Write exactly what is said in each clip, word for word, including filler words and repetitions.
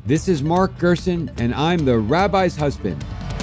This is Mark Gerson, and I'm the Rabbi's husband.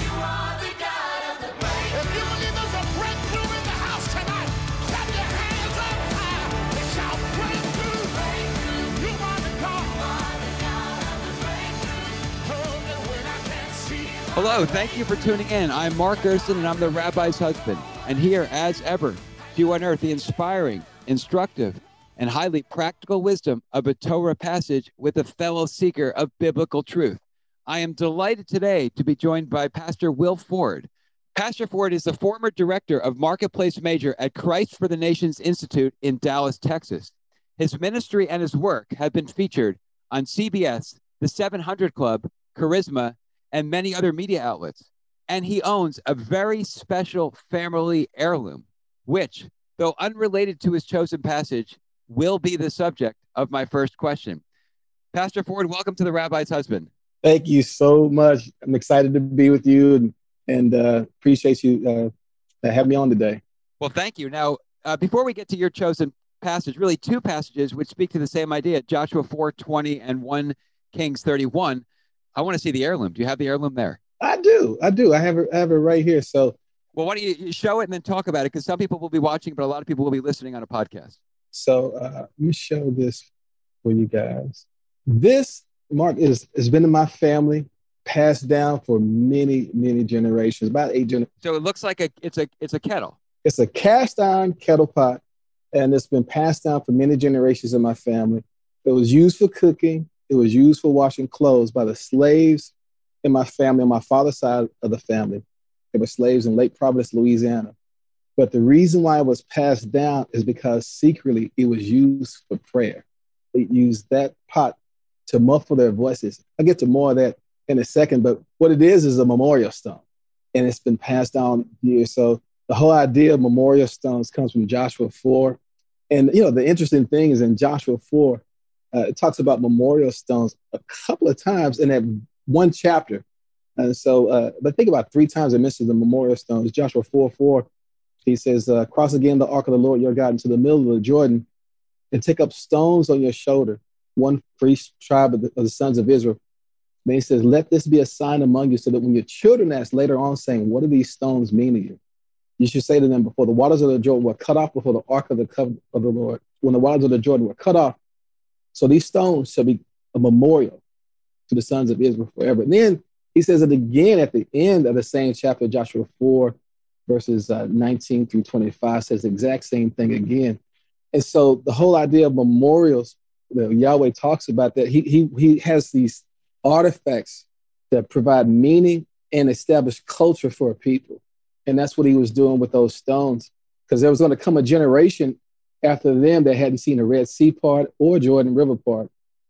Hello, thank you for tuning in. I'm Mark Gerson, and I'm the Rabbi's husband. And here, as ever, to unearth the inspiring, instructive, and highly practical wisdom of a Torah passage with a fellow seeker of biblical truth. I am delighted today to be joined by Pastor Will Ford. Pastor Ford is the former director of Marketplace Major at Christ for the Nations Institute in Dallas, Texas. His ministry and his work have been featured on C B S, The seven hundred Club, Charisma, and many other media outlets. And he owns a very special family heirloom, which, though unrelated to his chosen passage, will be the subject of my first question. Pastor Ford, welcome to the Rabbi's husband. Thank you so much. I'm excited to be with you and, and uh, appreciate you uh, having me on today. Well, thank you. Now, uh, before we get to your chosen passage, really two passages which speak to the same idea, Joshua four twenty and First Kings thirty-one, I want to see the heirloom. Do you have the heirloom there? I do. I do. I have it, I have it right here. So, well, why don't you show it and then talk about it? Because some people will be watching, but a lot of people will be listening on a podcast. So uh, let me show this for you guys. This, Mark, is has been in my family, passed down for many, many generations, about eight generations. So it looks like a it's a it's a kettle. It's a cast iron kettle pot, and it's been passed down for many generations in my family. It was used for cooking. It was used for washing clothes by the slaves in my family, on my father's side of the family. They were slaves in Lake Providence, Louisiana. But the reason why it was passed down is because secretly it was used for prayer. They used that pot to muffle their voices. I'll get to more of that in a second, but what it is is a memorial stone, and it's been passed down years. So the whole idea of memorial stones comes from Joshua four. And, you know, the interesting thing is in Joshua four, Uh, it talks about memorial stones a couple of times in that one chapter. And so, uh, but think about three times it mentions the memorial stones. Joshua four four, he says, uh, cross again the ark of the Lord your God into the middle of the Jordan and take up stones on your shoulder, one for each tribe of the, of the sons of Israel. Then he says, let this be a sign among you so that when your children ask later on saying, what do these stones mean to you? You should say to them, before the waters of the Jordan were cut off before the ark of the covenant of the Lord, when the waters of the Jordan were cut off, so these stones shall be a memorial to the sons of Israel forever. And then he says it again at the end of the same chapter, Joshua four, verses uh, nineteen through twenty-five, says the exact same thing again. And so the whole idea of memorials, you know, Yahweh talks about that. He, he, he has these artifacts that provide meaning and establish culture for a people. And that's what he was doing with those stones, because there was going to come a generation after them that hadn't seen the Red Sea part or Jordan River part.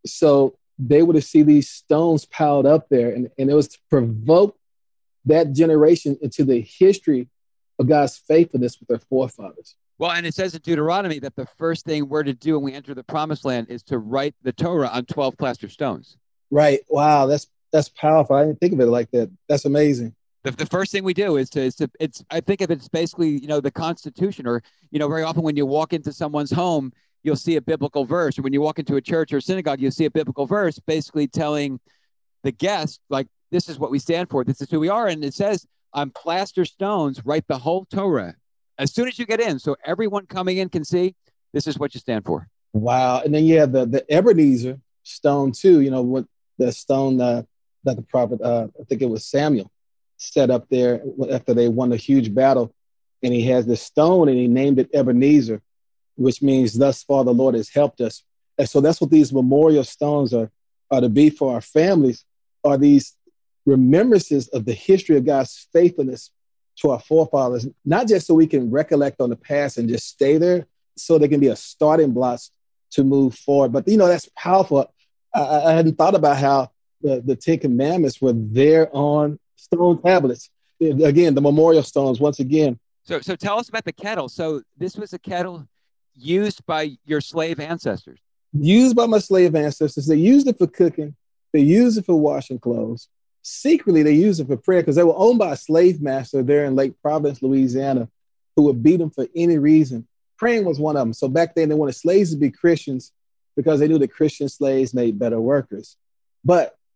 So they would have seen these stones piled up there, and, and it was to provoke that generation into the history of God's faithfulness with their forefathers. Well, and it says in Deuteronomy that the first thing we're to do when we enter the promised land is to write the Torah on twelve plaster stones. Right. Wow. That's that's powerful. I didn't think of it like that. That's amazing. The, the first thing we do is to, is to, it's, I think of it as basically, you know, the Constitution, or, you know, very often when you walk into someone's home, you'll see a biblical verse. Or when you walk into a church or synagogue, you'll see a biblical verse basically telling the guest, like, this is what we stand for. This is who we are. And it says on plaster stones, write the whole Torah as soon as you get in. So everyone coming in can see this is what you stand for. Wow. And then you have the, the Ebenezer stone too, you know, what the stone uh, that the prophet, uh, I think it was Samuel, set up there after they won a huge battle. And he has this stone and he named it Ebenezer, which means thus far the Lord has helped us. And so that's what these memorial stones are, are to be for our families, are these remembrances of the history of God's faithfulness to our forefathers, not just so we can recollect on the past and just stay there, so they can be a starting block to move forward. But, you know, that's powerful. I, I hadn't thought about how the, the Ten Commandments were there on stone tablets. Again, the memorial stones, once again. So so tell us about the kettle. So this was a kettle used by your slave ancestors. Used by my slave ancestors. They used it for cooking. They used it for washing clothes. Secretly, they used it for prayer because they were owned by a slave master there in Lake Providence, Louisiana, who would beat them for any reason. Praying was one of them. So back then, they wanted slaves to be Christians because they knew that Christian slaves made better workers. But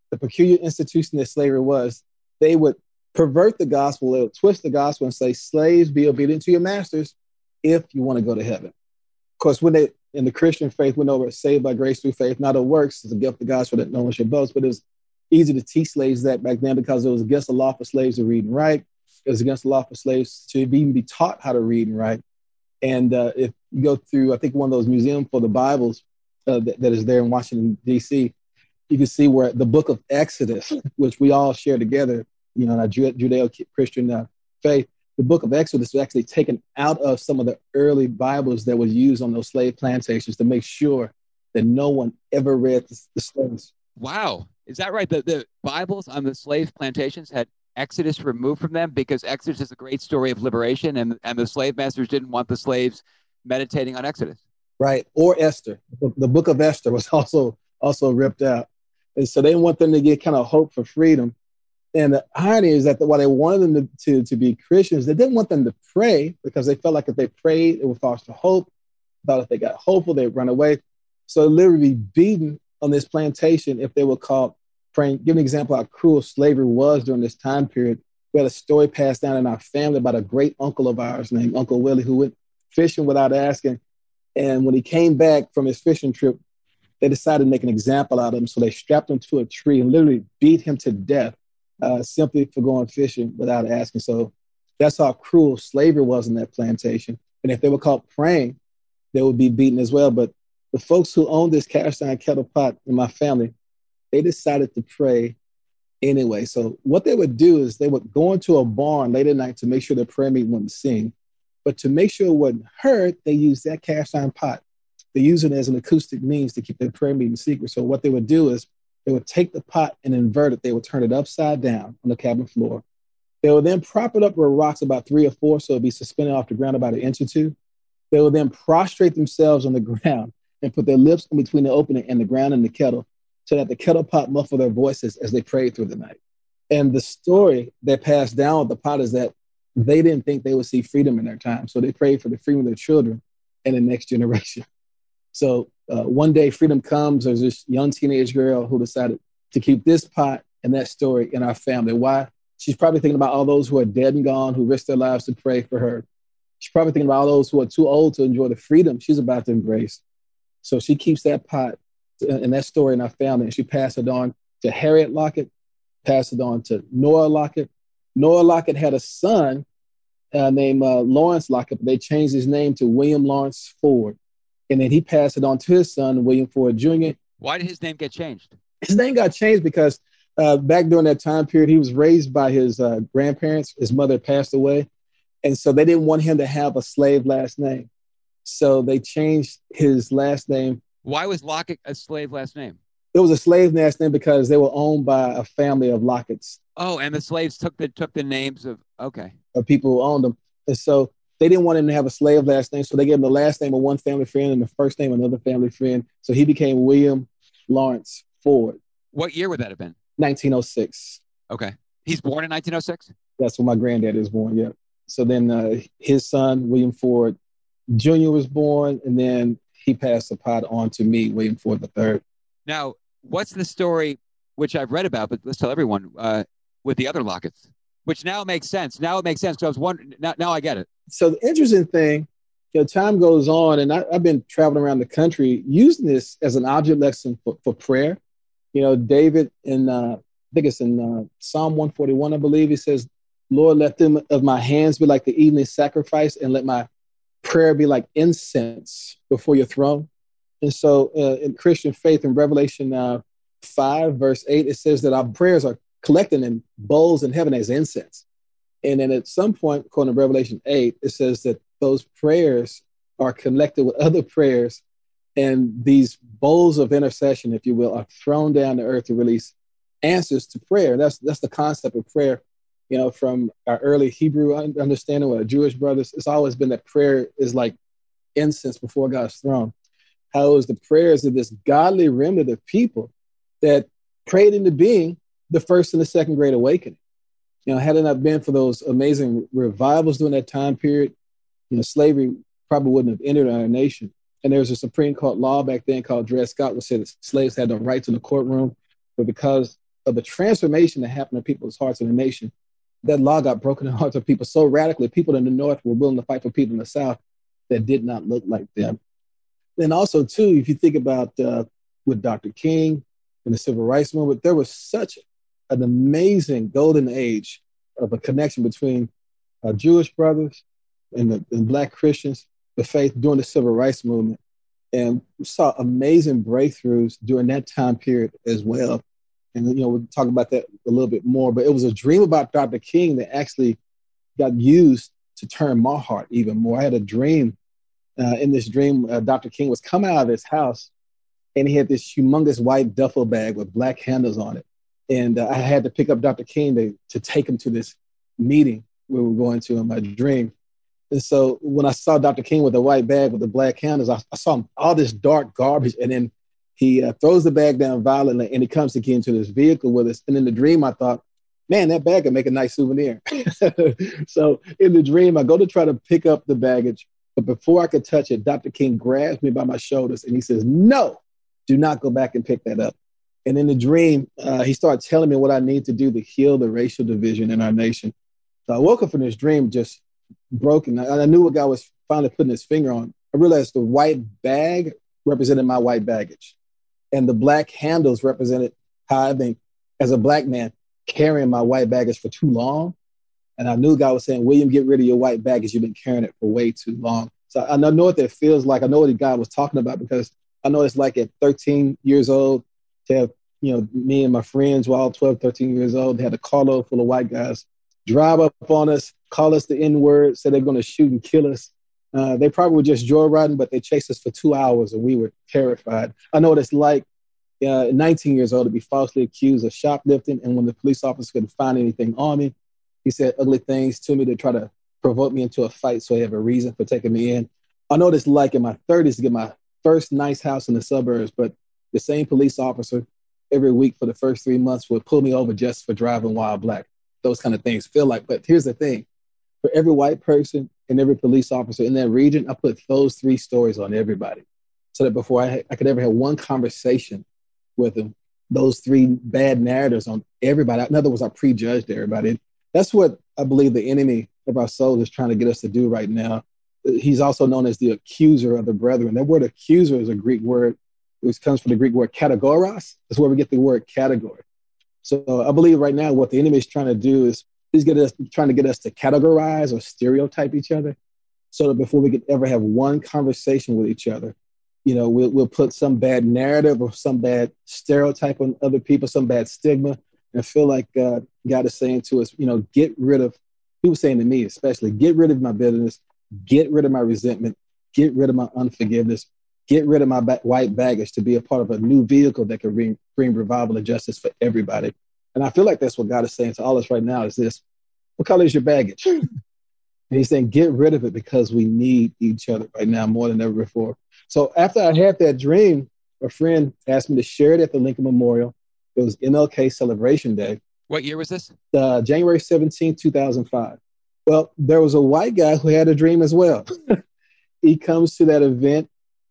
the peculiar institution that slavery was, they would pervert the gospel, they would twist the gospel and say, slaves, be obedient to your masters if you want to go to heaven. Of course, when they, in the Christian faith, we know we're saved by grace through faith, not of works, it's a gift of God so that no one should boast. But it was easy to teach slaves that back then because it was against the law for slaves to read and write. It was against the law for slaves to even be taught how to read and write. And uh, if you go through, I think, one of those museums for the Bibles uh, that, that is there in Washington, D C, you can see where the book of Exodus, which we all share together, you know, in our Judeo-Christian uh, faith, the book of Exodus was actually taken out of some of the early Bibles that was used on those slave plantations to make sure that no one ever read the, the slaves. Wow. Is that right? The, the Bibles on the slave plantations had Exodus removed from them because Exodus is a great story of liberation, and, and the slave masters didn't want the slaves meditating on Exodus. Right. Or Esther. The, the book of Esther was also also ripped out. And so they want them to get kind of hope for freedom. And the irony is that while they wanted them to, to, to be Christians, they didn't want them to pray because they felt like if they prayed, it would foster hope. Thought if they got hopeful, they'd run away. So literally beaten on this plantation if they were caught praying. Give an example how cruel slavery was during this time period. We had a story passed down in our family about a great uncle of ours named Uncle Willie who went fishing without asking. And when he came back from his fishing trip, they decided to make an example out of him. So they strapped him to a tree and literally beat him to death uh, simply for going fishing without asking. So that's how cruel slavery was in that plantation. And if they were caught praying, they would be beaten as well. But the folks who owned this cast iron kettle pot in my family, they decided to pray anyway. So what they would do is they would go into a barn late at night to make sure their prayer meeting wouldn't sing. But to make sure it wasn't heard, they used that cast iron pot. They use it as an acoustic means to keep their prayer meeting secret. So what they would do is they would take the pot and invert it. They would turn it upside down on the cabin floor. They would then prop it up with rocks about three or four, so it'd be suspended off the ground about an inch or two. They would then prostrate themselves on the ground and put their lips in between the opening and the ground and the kettle so that the kettle pot muffled their voices as they prayed through the night. And the story that passed down with the pot is that they didn't think they would see freedom in their time. So they prayed for the freedom of their children and the next generation. So uh, one day freedom comes. There's this young teenage girl who decided to keep this pot and that story in our family. Why? She's probably thinking about all those who are dead and gone, who risked their lives to pray for her. She's probably thinking about all those who are too old to enjoy the freedom she's about to embrace. So she keeps that pot and that story in our family, and she passed it on to Harriet Lockett, passed it on to Noah Lockett. Noah Lockett had a son uh, named uh, Lawrence Lockett, but they changed his name to William Lawrence Ford. And then he passed it on to his son, William Ford Junior Why did his name get changed? His name got changed because uh, back during that time period, he was raised by his uh, grandparents. His mother passed away. And so they didn't want him to have a slave last name. So they changed his last name. Why was Lockett a slave last name? It was a slave last name because they were owned by a family of Locketts. Oh, and the slaves took the took the names of, okay. Of people who owned them. And so they didn't want him to have a slave last name. So they gave him the last name of one family friend and the first name of another family friend. So he became William Lawrence Ford. What year would that have been? nineteen oh six. Okay. He's born in nineteen oh six? That's when my granddad was born, yeah. So then uh, his son, William Ford Junior was born, and then he passed the pot on to me, William Ford the third. Now, what's the story, which I've read about, but let's tell everyone, uh, with the other Locketts, which now makes sense. Now it makes sense because I was wondering, now, now I get it. So the interesting thing, you know, time goes on, and I, I've been traveling around the country using this as an object lesson for, for prayer. You know, David, in, uh, I think it's in uh, Psalm one forty-one, I believe, he says, Lord, let them of my hands be like the evening sacrifice, and let my prayer be like incense before your throne. And so uh, in Christian faith, in Revelation uh, five, verse eight, it says that our prayers are collected in bowls in heaven as incense. And then at some point, according to Revelation eight, it says that those prayers are connected with other prayers, and these bowls of intercession, if you will, are thrown down to earth to release answers to prayer. That's that's the concept of prayer. You know, from our early Hebrew understanding with our Jewish brothers, it's always been that prayer is like incense before God's throne. How it was the prayers of this godly remnant of people that prayed into being the first and the second great awakening. You know, had it not been for those amazing revivals during that time period, you know, slavery probably wouldn't have entered our nation. And there was a Supreme Court law back then called Dred Scott, which said that slaves had no rights in the courtroom, but because of the transformation that happened in people's hearts in the nation. That law got broken in the hearts of people so radically. People in the North were willing to fight for people in the South that did not look like them. And also, too, if you think about uh, with Doctor King and the Civil Rights Movement, there was such an amazing golden age of a connection between uh, Jewish brothers and, the, and Black Christians, the faith during the Civil Rights Movement. And we saw amazing breakthroughs during that time period as well. And, you know, we'll talk about that a little bit more, but it was a dream about Doctor King that actually got used to turn my heart even more. I had a dream. Uh, in this dream, uh, Doctor King was coming out of his house, and he had this humongous white duffel bag with black handles on it. And uh, I had to pick up Doctor King to, to take him to this meeting we were going to in my dream. And so when I saw Doctor King with the white bag with the black handles, I, I saw him, all this dark garbage. And then he uh, throws the bag down violently, and he comes to get into this vehicle with us. And in the dream, I thought, man, that bag could make a nice souvenir. So in the dream, I go to try to pick up the baggage. But before I could touch it, Doctor King grabs me by my shoulders and he says, no, do not go back and pick that up. And in the dream, uh, he started telling me what I need to do to heal the racial division in our nation. So I woke up from this dream just broken. I, I knew what God was finally putting his finger on. I realized the white bag represented my white baggage, and the black handles represented how I've been, as a Black man, carrying my white baggage for too long. And I knew God was saying, William, get rid of your white baggage. You've been carrying it for way too long. So I know what that feels like. I know what God was talking about, because I know it's like at thirteen years old to have, you know, me and my friends were all twelve, thirteen years old. They had a carload full of white guys drive up on us, call us the N-word, say they're going to shoot and kill us. Uh, they probably were just joyriding, but they chased us for two hours and we were terrified. I know what it's like uh, at nineteen years old to be falsely accused of shoplifting. And when the police officer couldn't find anything on me, he said ugly things to me to try to provoke me into a fight so he have a reason for taking me in. I know what it's like in my thirties to get my first nice house in the suburbs, but the same police officer every week for the first three months would pull me over just for driving while Black. Those kind of things feel like. But here's the thing. For every white person and every police officer in that region, I put those three stories on everybody so that before I, I could ever have one conversation with them, those three bad narratives on everybody. In other words, I prejudged everybody. That's what I believe the enemy of our soul is trying to get us to do right now. He's also known as the accuser of the brethren. That word accuser is a Greek word, which comes from the Greek word kategoros. That's where we get the word category. So uh, I believe right now what the enemy is trying to do is he's get us, trying to get us to categorize or stereotype each other, so that before we could ever have one conversation with each other, you know, we'll, we'll put some bad narrative or some bad stereotype on other people, some bad stigma, and feel like uh, God is saying to us, you know, get rid of, he was saying to me especially, get rid of my bitterness, get rid of my resentment, get rid of my unforgiveness, get rid of my ba- white baggage to be a part of a new vehicle that can bring, bring revival and justice for everybody. And I feel like that's what God is saying to all of us right now is this: what color is your baggage? And he's saying, get rid of it, because we need each other right now more than ever before. So after I had that dream, a friend asked me to share it at the Lincoln Memorial. It was M L K Celebration Day. What year was this? Uh, January seventeenth, two thousand five. Well, there was a white guy who had a dream as well. He comes to that event,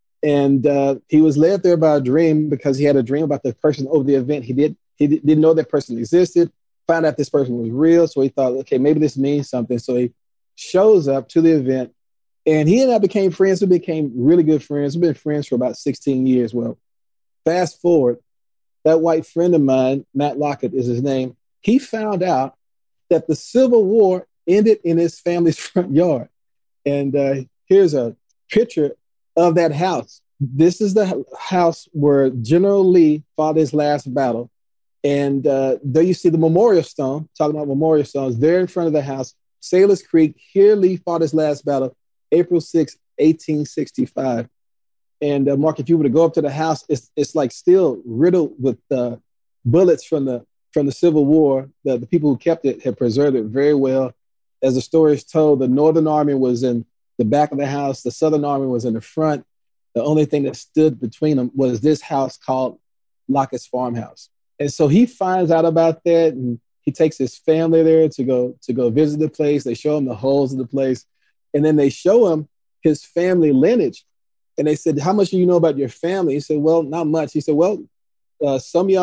and uh, he was led there by a dream because he had a dream about the person over the event. He did he didn't know that person existed, found out this person was real. So he thought, okay, maybe this means something. So he shows up to the event, and he and I became friends. We became really good friends. We've been friends for about sixteen years. Well, fast forward, that white friend of mine, Matt Lockett is his name, he found out that the Civil War ended in his family's front yard. And uh, here's a picture of that house. This is the house where General Lee fought his last battle. And uh, there you see the memorial stone, talking about memorial stones, there in front of the house, Sailors Creek. Here Lee fought his last battle, April sixth, eighteen sixty-five. And uh, Mark, if you were to go up to the house, it's it's like still riddled with uh, bullets from the from the Civil War. The, the people who kept it had preserved it very well. As the story is told, the Northern Army was in the back of the house. The Southern Army was in the front. The only thing that stood between them was this house called Lockett's Farmhouse. And so he finds out about that, and he takes his family there to go to go visit the place. They show him the holes of the place, and then they show him his family lineage. And they said, how much do you know about your family? He said, well, not much. He said, well, uh, some of y'all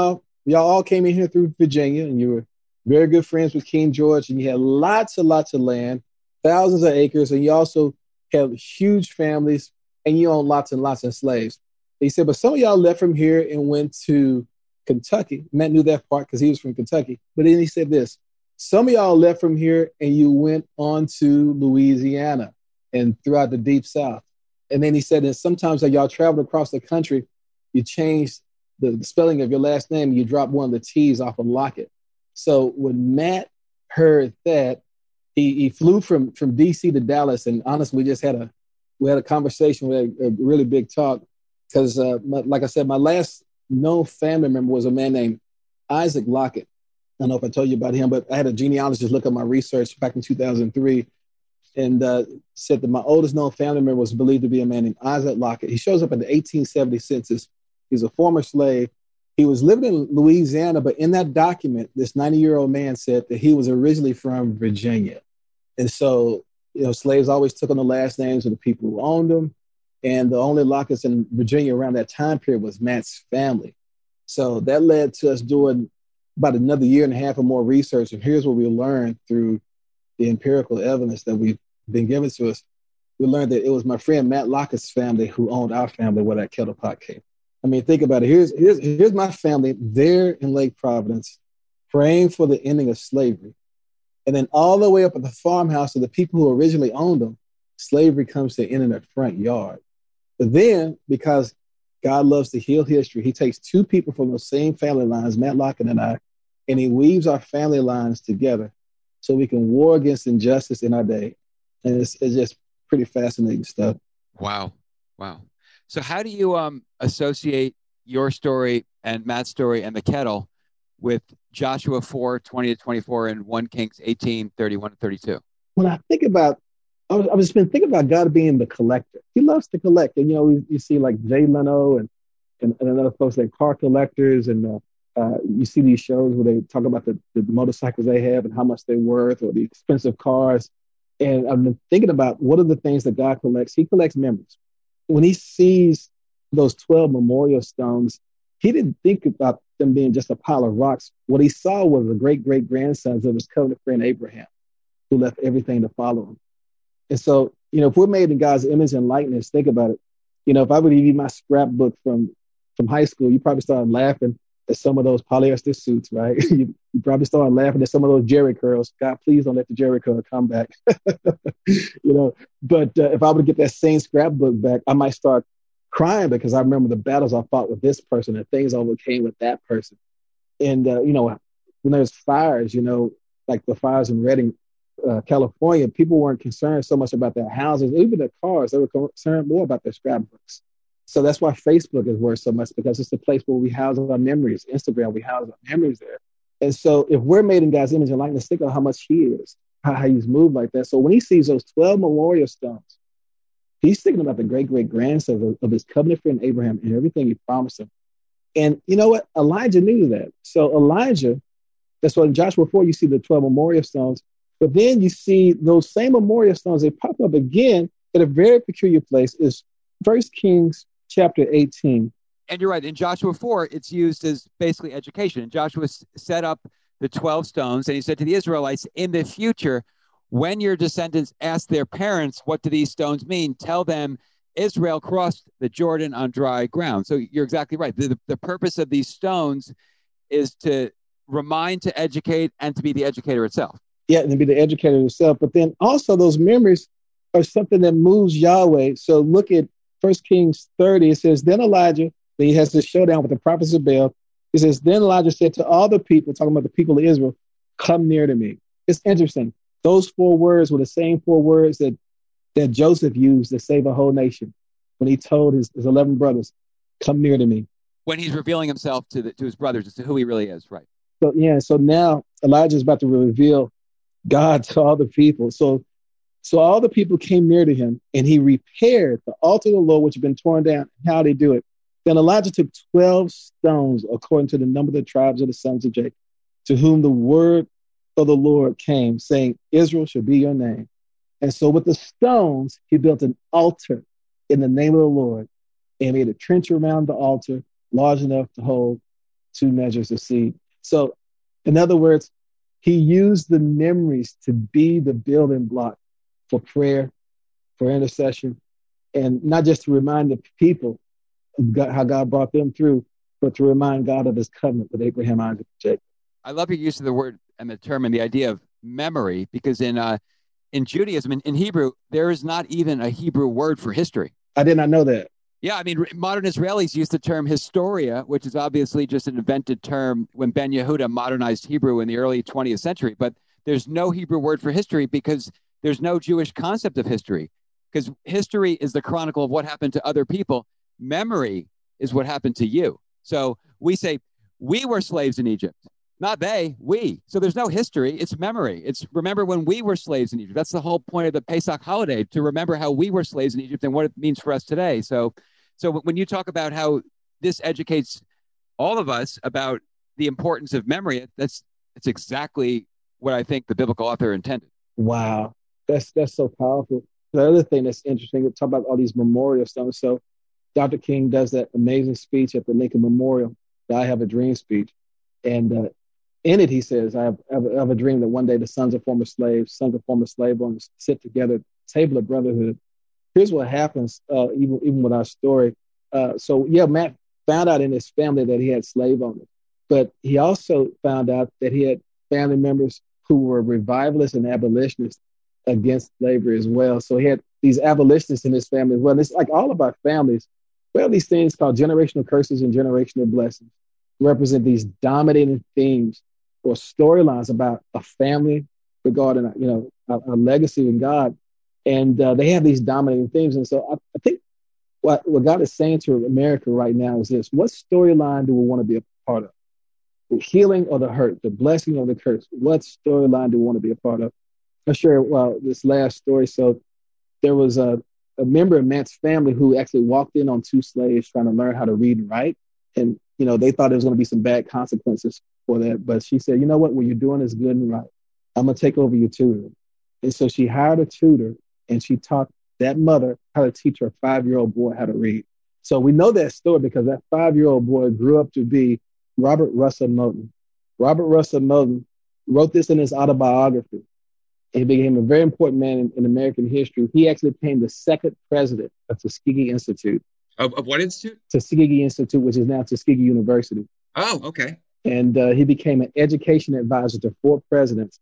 Y'all all came in here through Virginia, and you were very good friends with King George, and you had lots and lots of land, thousands of acres, and you also had huge families, and you owned lots and lots of slaves. He said, but some of y'all left from here and went to Kentucky. Matt knew that part because he was from Kentucky. But then he said this, some of y'all left from here and you went on to Louisiana and throughout the deep South. And then he said that sometimes that y'all traveled across the country, you changed the, the spelling of your last name, and you dropped one of the T's off of Lockett. So when Matt heard that, he, he flew from, from D C to Dallas. And honestly, we just had a, we had a conversation, we had a, a really big talk. Because, uh, like I said, my last known family member was a man named Isaac Lockett. I don't know if I told you about him, but I had a genealogist look at my research back in two thousand three and uh, said that my oldest known family member was believed to be a man named Isaac Lockett. He shows up in the eighteen seventy census. He's a former slave. He was living in Louisiana, but in that document, this ninety-year-old man said that he was originally from Virginia. And so, you know, slaves always took on the last names of the people who owned them. And the only Locketts in Virginia around that time period was Matt's family. So that led to us doing about another year and a half or more research. And here's what we learned through the empirical evidence that we've been given to us. We learned that it was my friend Matt Lockett's family who owned our family where that kettle pot came. I mean, think about it. Here's, here's, here's my family there in Lake Providence praying for the ending of slavery. And then all the way up at the farmhouse of the people who originally owned them, slavery comes to an end in their front yard. But then, because God loves to heal history, he takes two people from those same family lines, Matt Lockett and I, and he weaves our family lines together so we can war against injustice in our day. And it's, it's just pretty fascinating stuff. Wow. Wow. So how do you um, associate your story and Matt's story and the kettle with Joshua four, twenty to twenty-four and First Kings eighteen, thirty-one to thirty-two? When I think about I was, I was been thinking about God being the collector. He loves to collect. And, you know, we, you see like Jay Leno and, and, and other folks like car collectors. And uh, uh, you see these shows where they talk about the, the motorcycles they have and how much they're worth or the expensive cars. And I've been thinking about what are the things that God collects. He collects memories. When he sees those twelve memorial stones, he didn't think about them being just a pile of rocks. What he saw was the great-great-grandsons of his covenant friend Abraham, who left everything to follow him. And so, you know, if we're made in God's image and likeness, think about it. You know, if I would give you my scrapbook from, from high school, you probably started laughing at some of those polyester suits, right? you, you probably started laughing at some of those Jerry curls. God, please don't let the Jerry curl come back. you know, but uh, if I would get that same scrapbook back, I might start crying because I remember the battles I fought with this person and things I overcame with that person. And, uh, you know, when there's fires, you know, like the fires in Redding, Uh, California, people weren't concerned so much about their houses, even their cars. They were concerned more about their scrapbooks. So that's why Facebook is worth so much, because it's the place where we house our memories. Instagram, we house our memories there. And so if we're made in God's image and likeness, think of how much he is, how, how he's moved like that. So when he sees those twelve memorial stones, he's thinking about the great-great-grandson of, of his covenant friend Abraham and everything he promised him. And you know what? Elijah knew that. So Elijah, that's why in Joshua four, you see the twelve memorial stones. But then you see those same memorial stones, they pop up again at a very peculiar place. Is First Kings chapter eighteen. And you're right. In Joshua four, it's used as basically education. And Joshua s- set up the twelve stones, and he said to the Israelites, in the future, when your descendants ask their parents, what do these stones mean? Tell them Israel crossed the Jordan on dry ground. So you're exactly right. The, the, the purpose of these stones is to remind, to educate, and to be the educator itself. Yeah, and to be the educator itself. But then also those memories are something that moves Yahweh. So look at First Kings thirty. It says, then Elijah, he has this showdown with the prophets of Baal. It says, then Elijah said to all the people, talking about the people of Israel, come near to me. It's interesting. Those four words were the same four words that, that Joseph used to save a whole nation when he told his, his eleven brothers, come near to me. When he's revealing himself to the, to his brothers as to who he really is, right? So yeah, so now Elijah is about to reveal God to all the people. So, so all the people came near to him, and he repaired the altar of the Lord, which had been torn down. How did he do it? Then Elijah took twelve stones, according to the number of the tribes of the sons of Jacob, to whom the word of the Lord came, saying, Israel shall be your name. And so with the stones, he built an altar in the name of the Lord, and made a trench around the altar large enough to hold two measures of seed. So, in other words, he used the memories to be the building block for prayer, for intercession, and not just to remind the people of God, how God brought them through, but to remind God of his covenant with Abraham, Isaac, and Jacob. I love your use of the word and the term and the idea of memory, because in uh, in Judaism, in, in Hebrew, there is not even a Hebrew word for history. I did not know that. Yeah, I mean, modern Israelis use the term historia, which is obviously just an invented term when Ben Yehuda modernized Hebrew in the early twentieth century. But there's no Hebrew word for history because there's no Jewish concept of history, because history is the chronicle of what happened to other people. Memory is what happened to you. So we say, we were slaves in Egypt. Not they, we. So there's no history. It's memory. It's remember when we were slaves in Egypt. That's the whole point of the Pesach holiday, to remember how we were slaves in Egypt and what it means for us today. So, so when you talk about how this educates all of us about the importance of memory, that's that's exactly what I think the biblical author intended. Wow, that's that's so powerful. The other thing that's interesting, we talk about all these memorial stuff. So Doctor King does that amazing speech at the Lincoln Memorial, the I Have a Dream speech. And uh, in it, he says, I have, I have, I have a dream that one day the sons of former slaves, sons of former slave owners sit together at the table of brotherhood. Here's what happens, uh, even, even with our story. Uh, so, yeah, Matt found out in his family that he had slave owners, but he also found out that he had family members who were revivalists and abolitionists against slavery as well. So he had these abolitionists in his family as well. And it's like all of our families, we have these things called generational curses and generational blessings, represent these dominating themes or storylines about a family regarding, you know, a, a legacy in God. And uh, they have these dominating themes. And so I, I think what, what God is saying to America right now is this: what storyline do we want to be a part of? The healing or the hurt, the blessing or the curse? What storyline do we want to be a part of? I'll share well, this last story. So there was a, a member of Matt's family who actually walked in on two slaves trying to learn how to read and write. And, you know, they thought there was going to be some bad consequences for that. But she said, you know what, what you're doing is good and right. I'm going to take over your tutoring. And so she hired a tutor, and she taught that mother how to teach her five-year-old boy how to read. So we know that story because that five-year-old boy grew up to be Robert Russell Moton. Robert Russell Moton wrote this in his autobiography. He became a very important man in, in American history. He actually became the second president of Tuskegee Institute. Of, of what institute? Tuskegee Institute, which is now Tuskegee University. Oh, okay. And uh, he became an education advisor to four presidents.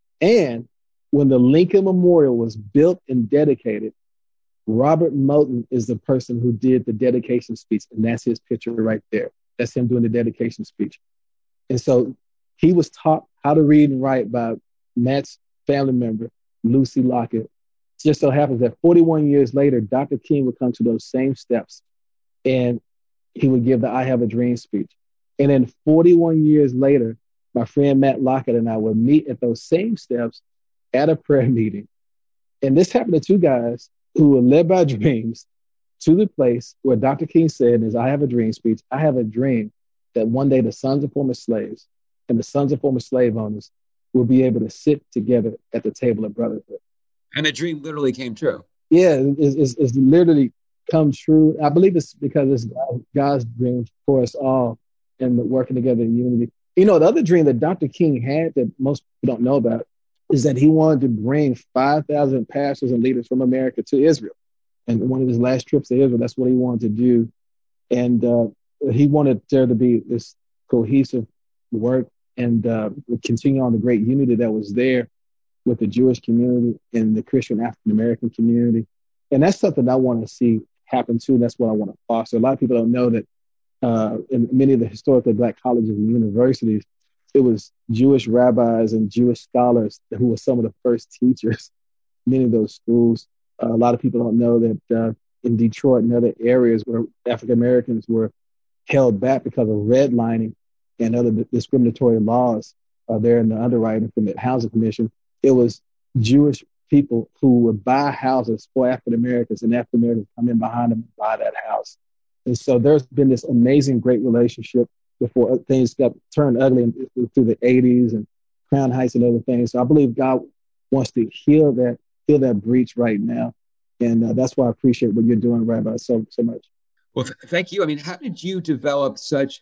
And when the Lincoln Memorial was built and dedicated, Robert Moton is the person who did the dedication speech. And that's his picture right there. That's him doing the dedication speech. And so he was taught how to read and write by Matt's family member, Lucy Lockett. Just so happens that forty-one years later, Doctor King would come to those same steps and he would give the I Have a Dream speech. And then forty-one years later, my friend Matt Lockett and I would meet at those same steps at a prayer meeting. And this happened to two guys who were led by dreams to the place where Doctor King said in his I Have a Dream speech, I have a dream that one day the sons of former slaves and the sons of former slave owners will be able to sit together at the table of brotherhood. And the dream literally came true. Yeah, it's, it's, it's literally come true. I believe it's because it's God, God's dream for us all and working together in unity. You know, the other dream that Doctor King had that most people don't know about is that he wanted to bring five thousand pastors and leaders from America to Israel. And one of his last trips to Israel, that's what he wanted to do. And uh, he wanted there to be this cohesive work and uh, continue on the great unity that was there with the Jewish community and the Christian African-American community. And that's something I want to see happen too. That's what I want to foster. A lot of people don't know that uh, in many of the historically Black colleges and universities, it was Jewish rabbis and Jewish scholars who were some of the first teachers in many of those schools. Uh, a lot of people don't know that uh, in Detroit and other areas where African-Americans were held back because of redlining and other discriminatory laws uh, there in the underwriting from the Housing Commission, it was Jewish people who would buy houses for African-Americans, and African-Americans come in behind them and buy that house. And so there's been this amazing, great relationship before things got turned ugly in, through the eighties and Crown Heights and other things. So I believe God wants to heal that, heal that breach right now. And uh, that's why I appreciate what you're doing, Rabbi, so, so much. Well, th- thank you. I mean, how did you develop such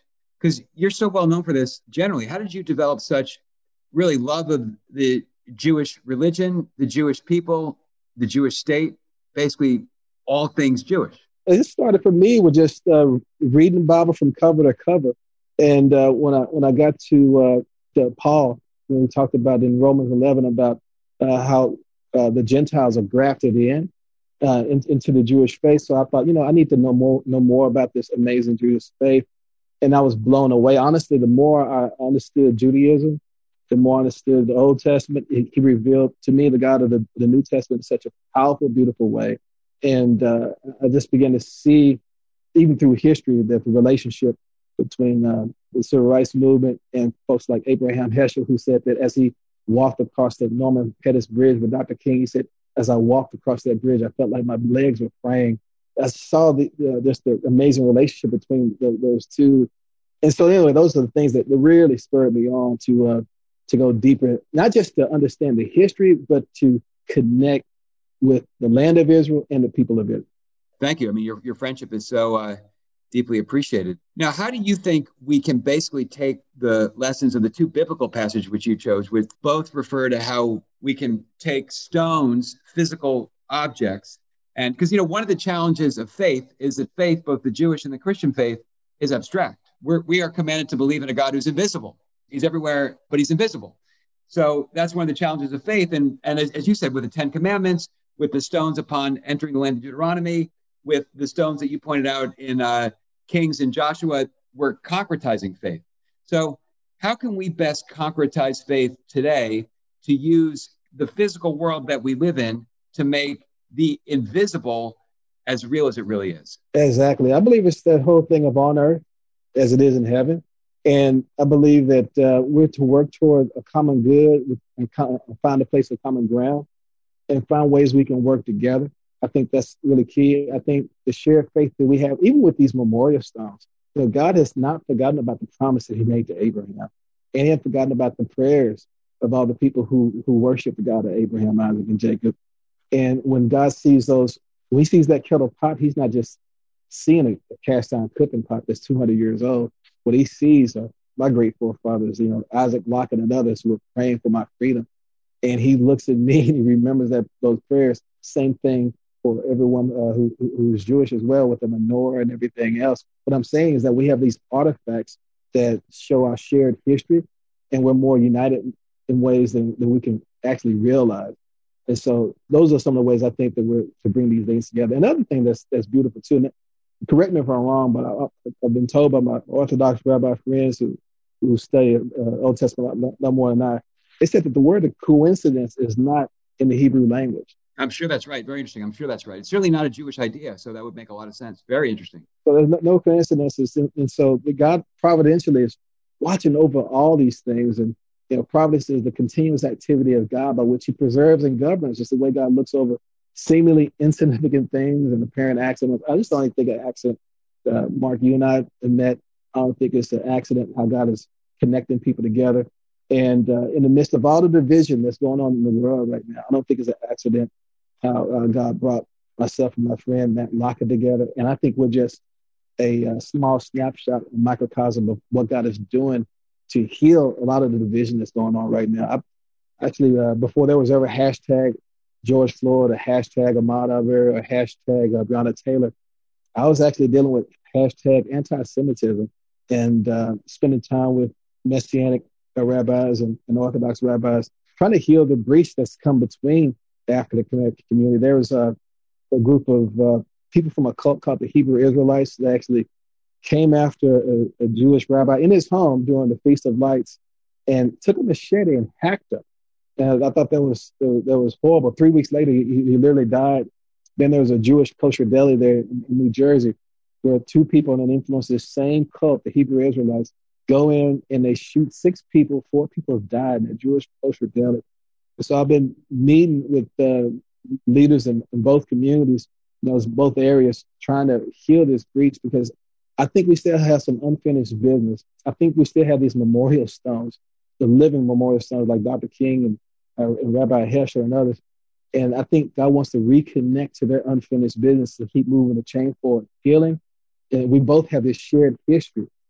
because you're so well known for this generally. How did you develop such really love of the Jewish religion, the Jewish people, the Jewish state, basically all things Jewish? It started for me with just uh, reading the Bible from cover to cover. And uh, when I when I got to, uh, to Paul, when we talked about in Romans eleven about uh, how uh, the Gentiles are grafted in, uh, in into the Jewish faith, so I thought, you know, I need to know more know more about this amazing Jewish faith. And I was blown away. Honestly, the more I understood Judaism, the more I understood the Old Testament. He, he revealed to me the God of the, the New Testament in such a powerful, beautiful way. And uh, I just began to see, even through history, that the relationship between uh, the civil rights movement and folks like Abraham Heschel, who said that as he walked across the Norman Pettus Bridge with Doctor King, he said, as I walked across that bridge, I felt like my legs were praying. I saw the, uh, just the amazing relationship between the, those two. And so anyway, those are the things that really spurred me on to uh, to go deeper, not just to understand the history, but to connect with the land of Israel and the people of Israel. Thank you. I mean, your, your friendship is so uh, deeply appreciated. Now, how do you think we can basically take the lessons of the two biblical passages which you chose, which both refer to how we can take stones, physical objects, and because, you know, one of the challenges of faith is that faith, both the Jewish and the Christian faith, is abstract. We're, we are commanded to believe in a God who's invisible. He's everywhere, but he's invisible. So that's one of the challenges of faith. And, and as, as you said, with the Ten Commandments, with the stones upon entering the land of Deuteronomy, with the stones that you pointed out in uh, Kings and Joshua, we're concretizing faith. So how can we best concretize faith today to use the physical world that we live in to make the invisible as real as it really is? Exactly. I believe it's that whole thing of on earth as it is in heaven. And I believe that uh, we're to work toward a common good and co- find a place of common ground and find ways we can work together. I think that's really key. I think the shared faith that we have, even with these memorial stones, you know, God has not forgotten about the promise that he made to Abraham. And he had forgotten about the prayers of all the people who, who worship the God of Abraham, Isaac, and Jacob. And when God sees those, when he sees that kettle pot, he's not just seeing a, a cast iron cooking pot that's two hundred years old. What he sees are my great forefathers, you know, Isaac, Lockett, and others who were praying for my freedom. And he looks at me and he remembers that those prayers. Same thing for everyone uh, who, who is Jewish as well, with the menorah and everything else. What I'm saying is that we have these artifacts that show our shared history, and we're more united in ways than, than we can actually realize. And so those are some of the ways I think that we're to bring these things together. Another thing that's that's beautiful too, and correct me if I'm wrong, but I, I've been told by my Orthodox rabbi friends who, who study uh, Old Testament a lot, lot more than I, they said that the word of coincidence is not in the Hebrew language. I'm sure that's right. Very interesting. I'm sure that's right. It's certainly not a Jewish idea, so that would make a lot of sense. Very interesting. So there's no, no coincidences. And, and so God providentially is watching over all these things. And, you know, providence is the continuous activity of God by which he preserves and governs, just the way God looks over seemingly insignificant things and apparent accidents. I just don't think an accident. Uh, Mark, you and I have met. I don't think it's an accident how God is connecting people together. And uh, in the midst of all the division that's going on in the world right now, I don't think it's an accident how uh, God brought myself and my friend Matt Lockett together. And I think we're just a, a small snapshot, a microcosm of what God is doing to heal a lot of the division that's going on right now. I, actually, uh, before there was ever hashtag George Floyd, a hashtag Ahmaud Arbery, a hashtag uh, Breonna Taylor, I was actually dealing with hashtag anti-Semitism and uh, spending time with Messianic uh, rabbis and, and Orthodox rabbis, trying to heal the breach that's come between the African community. There was a, a group of uh, people from a cult called the Hebrew Israelites that actually came after a, a Jewish rabbi in his home during the Feast of Lights and took a machete and hacked him. And I thought that was that was horrible. Three weeks later, he, he literally died. Then there was a Jewish kosher deli there in, in New Jersey where two people that influence this same cult, the Hebrew Israelites, go in and they shoot six people. Four people have died in a Jewish kosher deli. So I've been meeting with uh, leaders in, in both communities, in those both areas, trying to heal this breach because I think we still have some unfinished business. I think we still have these memorial stones, the living memorial stones like Doctor King and, uh, and Rabbi Heschel and others. And I think God wants to reconnect to their unfinished business to keep moving the chain forward, healing. And we both have this shared history.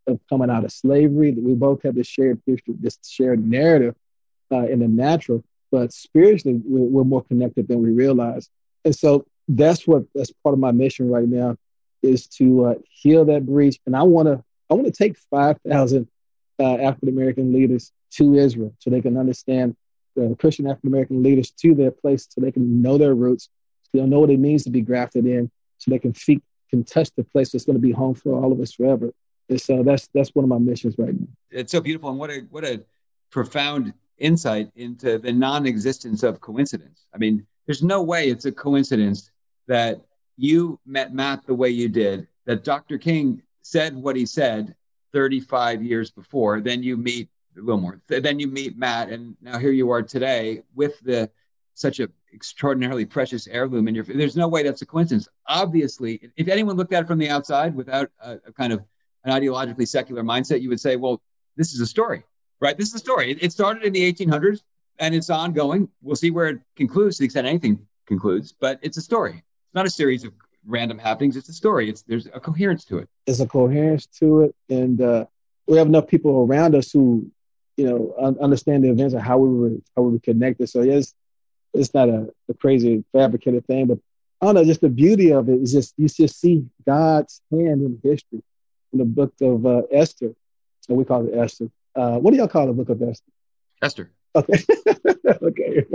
of coming out of slavery. We both have this shared history, this shared narrative uh, in the natural, but spiritually, we're, we're more connected than we realize. And so that's what that's part of my mission right now is to uh, heal that breach. And I want to I want to take five thousand uh, African American leaders to Israel so they can understand the Christian African American leaders to their place, so they can know their roots, so they'll know what it means to be grafted in, so they can feet, can touch the place that's going to be home for all of us forever. And so that's that's one of my missions right now. It's so beautiful, and what a what a profound insight into the non-existence of coincidence. I mean, there's no way it's a coincidence that you met Matt the way you did, that Doctor King said what he said thirty-five years before, then you meet a little more, then you meet Matt, and now here you are today with the such a extraordinarily precious heirloom in your. There's no way that's a coincidence. Obviously, if anyone looked at it from the outside without a, a kind of an ideologically secular mindset, you would say, well, this is a story, right? This is a story. It, it started in the eighteen hundreds and it's ongoing. We'll see where it concludes, to the extent anything concludes, but it's a story. It's not a series of random happenings. It's a story. It's there's a coherence to it. There's a coherence to it, and uh, we have enough people around us who, you know, un- understand the events and how we were how we were connected. So yes, it's not a, a crazy fabricated thing, but I don't know. Just the beauty of it is just you just see God's hand in history. In the book of uh, Esther, so we call it Esther. Uh, what do y'all call the book of Esther? Esther. Okay. Okay.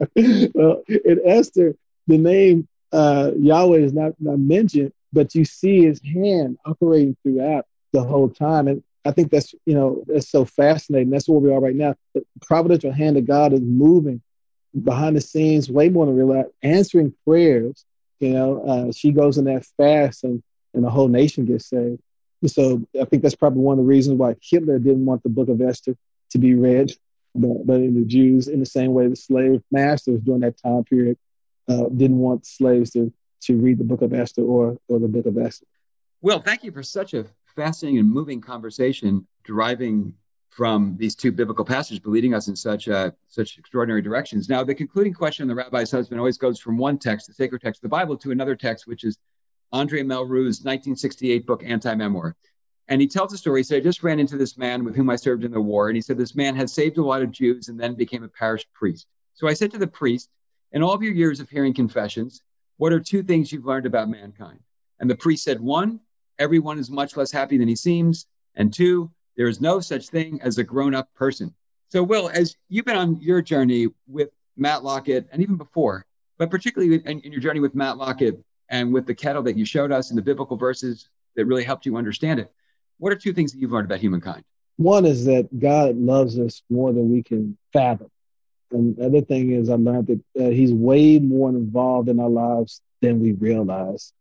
Well, in Esther, the name uh, Yahweh is not, not mentioned, but you see his hand operating throughout the whole time. And I think that's, you know, that's so fascinating. That's where we are right now. The providential hand of God is moving behind the scenes way more than we realize, answering prayers. You know, uh, she goes in that fast and, and the whole nation gets saved. So I think that's probably one of the reasons why Hitler didn't want the book of Esther to be read, but, but in the Jews, in the same way the slave masters during that time period uh, didn't want slaves to, to read the book of Esther or, or the book of Esther. Well, thank you for such a fascinating and moving conversation deriving from these two biblical passages, but leading us in such uh, such extraordinary directions. Now, the concluding question of the Rabbi's Husband always goes from one text, the sacred text of the Bible, to another text, which is Andre Melru's nineteen sixty-eight book, Anti-Memoir. And he tells a story. He said, I just ran into this man with whom I served in the war. And he said, this man had saved a lot of Jews and then became a parish priest. So I said to the priest, in all of your years of hearing confessions, what are two things you've learned about mankind? And the priest said, one, everyone is much less happy than he seems. And two, there is no such thing as a grown-up person. So, Will, as you've been on your journey with Matt Lockett, and even before, but particularly in, in your journey with Matt Lockett, and with the kettle that you showed us and the biblical verses that really helped you understand it, what are two things that you've learned about humankind? One is that God loves us more than we can fathom. And the other thing is I learned that uh, he's way more involved in our lives than we realize.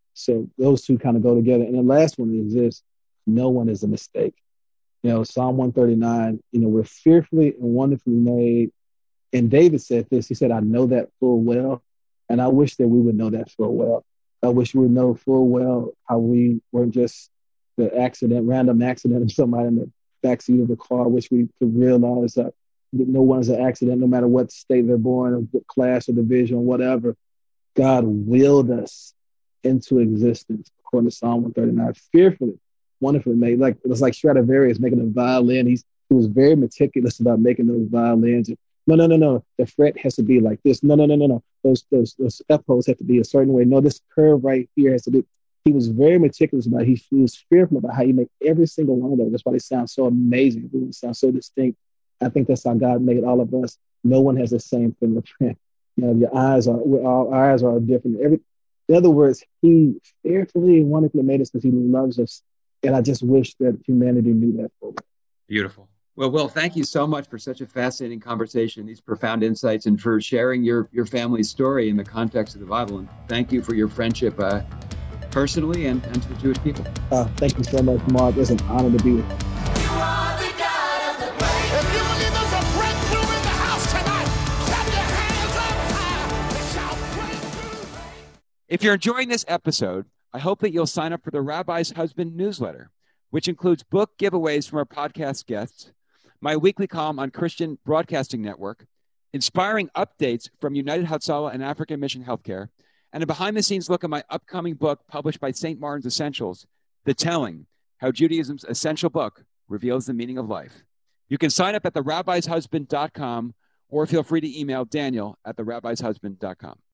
So those two kind of go together. And the last one is this: no one is a mistake. You know, Psalm one thirty-nine, you know, we're fearfully and wonderfully made. And David said this, he said, I know that full well. And I wish that we would know that full well. I wish we would know full well how we weren't just the accident, random accident of somebody in the backseat of the car. I wish we could realize that no one's an accident, no matter what state they're born, or what class or division, or whatever. God willed us into existence, according to Psalm one thirty-nine, fearfully, wonderfully made. Like it was like Stradivarius making a violin. He's, he was very meticulous about making those violins. No, no, no, no. The fret has to be like this. No, no, no, no, no. Those those those F-holes have to be a certain way. No, this curve right here has to be. He was very meticulous about it. He, he was fearful about how he made every single one of those. That's why they sound so amazing. They sound so distinct. I think that's how God made all of us. No one has the same fingerprint. You know, your eyes are, our eyes are different. Every, in other words, he fearfully and wonderfully made us because he loves us. And I just wish that humanity knew that for us. Beautiful. Well, Will, thank you so much for such a fascinating conversation, these profound insights, and for sharing your, your family's story in the context of the Bible. And thank you for your friendship uh, personally and, and to the Jewish people. Uh, thank you so much, Mark. It's an honor to be with you. If you're enjoying this episode, I hope that you'll sign up for the Rabbi's Husband newsletter, which includes book giveaways from our podcast guests, my weekly column on Christian Broadcasting Network, inspiring updates from United Hatzalah and African Mission Healthcare, and a behind-the-scenes look at my upcoming book published by Saint Martin's Essentials, The Telling, how Judaism's essential book reveals the meaning of life. You can sign up at the rabbis husband dot com or feel free to email Daniel at the rabbis husband dot com.